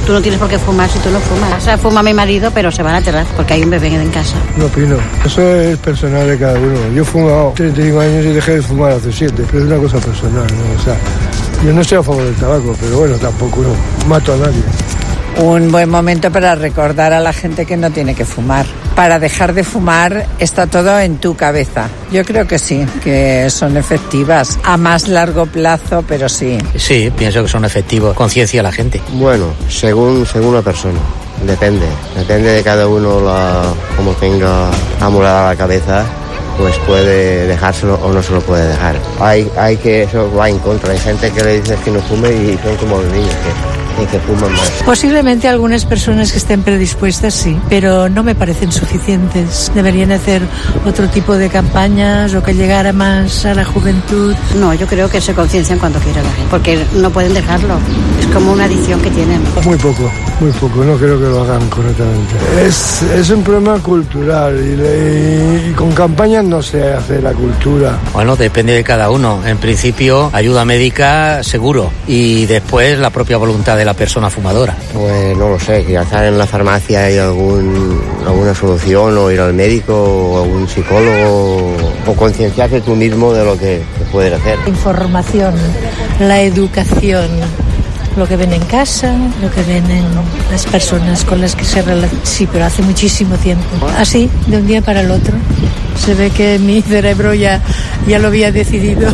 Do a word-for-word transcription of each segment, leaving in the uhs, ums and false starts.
tú no tienes por qué fumar si tú no fumas. O sea, fuma mi marido, pero se va a la terraza porque hay un bebé en casa. No opino. Eso es personal de cada uno. Yo he fumado treinta y cinco años y dejé de fumar hace siete, pero es una cosa personal, ¿no? O sea, yo no estoy a favor del tabaco, pero bueno, tampoco no mato a nadie. Un buen momento para recordar a la gente que no tiene que fumar. Para dejar de fumar está todo en tu cabeza. Yo creo que sí, que son efectivas. A más largo plazo, pero sí. Sí, pienso que son efectivos. Conciencia a la gente. Bueno, según, según la persona. Depende. Depende de cada uno la, como tenga amolada la cabeza. Pues puede dejárselo o no se lo puede dejar. Hay, hay que, eso va en contra. Hay gente que le dice que no fume y son como los niños que, que fuman más. Posiblemente algunas personas que estén predispuestas sí, pero no me parecen suficientes. Deberían hacer otro tipo de campañas o que llegara más a la juventud. No, yo creo que se conciencian cuando quiera la gente, porque no pueden dejarlo. Es como una adicción que tienen. Muy poco, muy poco. No creo que lo hagan correctamente. Es, es un problema cultural y, le, y con campañas no se hace la cultura. Bueno, depende de cada uno. En principio, ayuda médica seguro y después la propia voluntad de la persona fumadora. Pues no lo sé, quizás en la farmacia hay algún, alguna solución o ir al médico o algún psicólogo o concienciarte tú mismo de lo que puedes hacer. Información, la educación, lo que ven en casa, lo que ven en las personas con las que se relacionan. Sí, pero hace muchísimo tiempo. Así, de un día para el otro. Se ve que mi cerebro ya, ya lo había decidido.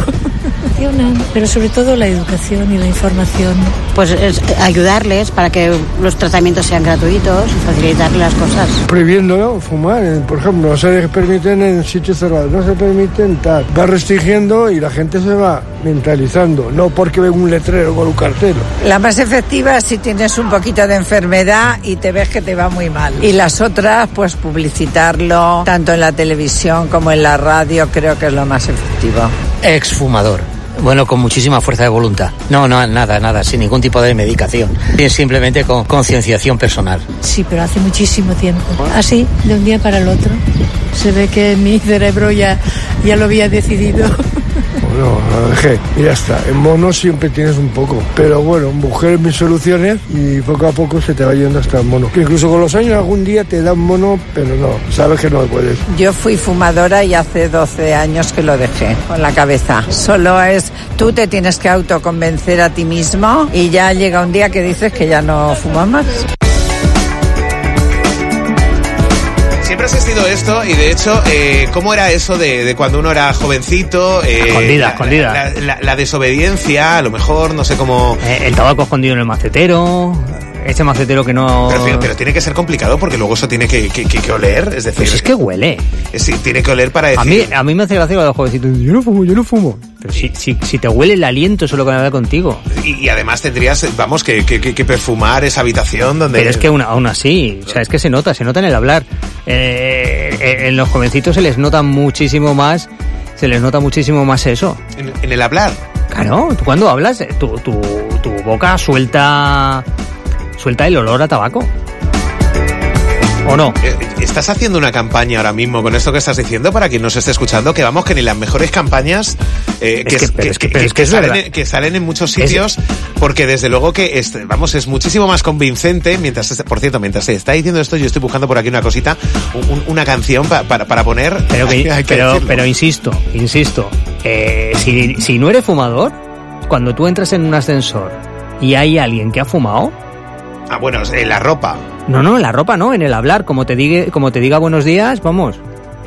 Pero sobre todo la educación y la información. Pues es ayudarles para que los tratamientos sean gratuitos y facilitarles las cosas. Prohibiéndolo, fumar, por ejemplo, no se permiten en sitios cerrados, no se permiten tal. Va restringiendo y la gente se va mentalizando, no porque ve un letrero con un cartel. La más efectiva es si tienes un poquito de enfermedad y te ves que te va muy mal. Y las otras, pues publicitarlo, tanto en la televisión como en la radio, creo que es lo más efectivo. Exfumador. Bueno, con muchísima fuerza de voluntad. No, no, nada, nada, sin ningún tipo de medicación. Simplemente con concienciación personal. Sí, pero hace muchísimo tiempo. Así, de un día para el otro. Se ve que mi cerebro ya, ya lo había decidido. No, lo dejé y ya está. En mono siempre tienes un poco, pero bueno, mujer mis soluciones y poco a poco se te va yendo hasta el mono. Que incluso con los años algún día te da un mono, pero no, sabes que no puedes. Yo fui fumadora y hace doce años que lo dejé con la cabeza. Solo es, tú te tienes que autoconvencer a ti mismo y ya llega un día que dices que ya no fumas más. Siempre ha existido esto y de hecho, eh, ¿cómo era eso de, de cuando uno era jovencito? Eh, escondida, la, escondida. La, la, la desobediencia, a lo mejor, no sé cómo... Eh, el tabaco escondido en el macetero... Ese macetero que no... Pero, pero, pero tiene que ser complicado porque luego eso tiene que, que, que, que oler, es decir... Pues es que huele. Sí, tiene que oler para decir... A mí, a mí me hace gracia cuando los jovencitos dicen, yo no fumo, yo no fumo. Pero si, si, si te huele el aliento, eso es lo que me da contigo. Y, y además tendrías, vamos, que, que, que perfumar esa habitación donde... Pero es que aún, aún así, o sea, es que se nota, se nota en el hablar. Eh, en los jovencitos se les nota muchísimo más, se les nota muchísimo más eso. ¿En, en el hablar? Claro, tú cuando hablas, tu, tu, tu boca suelta... suelta el olor a tabaco. ¿O no? ¿Estás haciendo una campaña ahora mismo con esto que estás diciendo para quien nos esté escuchando? Que vamos, que ni las mejores campañas eh, que, que, que, que, que, que, salen, en, que salen en muchos sitios, es... porque desde luego que, es, vamos, es muchísimo más convincente. Mientras, por cierto, mientras se está diciendo esto, yo estoy buscando por aquí una cosita, un, una canción pa, para, para poner... Pero, que, hay que pero, pero insisto, insisto, eh, si, si no eres fumador, cuando tú entras en un ascensor y hay alguien que ha fumado... Ah, bueno, en la ropa. No, no, en la ropa no, en el hablar, como te diga, como te diga buenos días, vamos.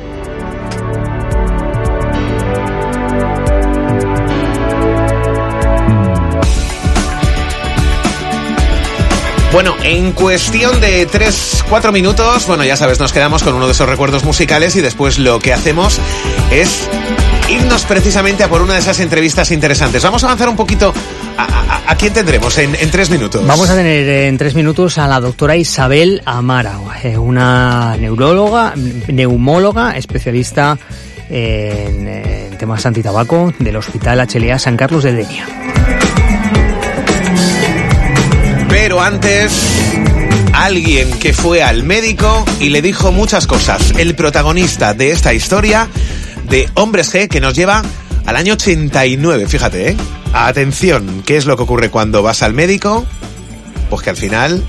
Bueno, en cuestión de tres, cuatro minutos, bueno, ya sabes, nos quedamos con uno de esos recuerdos musicales y después lo que hacemos es irnos precisamente a por una de esas entrevistas interesantes. Vamos a avanzar un poquito. ¿A, a, a quién tendremos en, en tres minutos? Vamos a tener en tres minutos a la doctora Isabel Amara, una neuróloga, neumóloga, especialista en, en temas antitabaco del Hospital H L A San Carlos de Denia. Pero antes, alguien que fue al médico y le dijo muchas cosas. El protagonista de esta historia de Hombres G, que nos lleva al año ochenta y nueve, fíjate, ¿eh? Atención, ¿qué es lo que ocurre cuando vas al médico? Pues que al final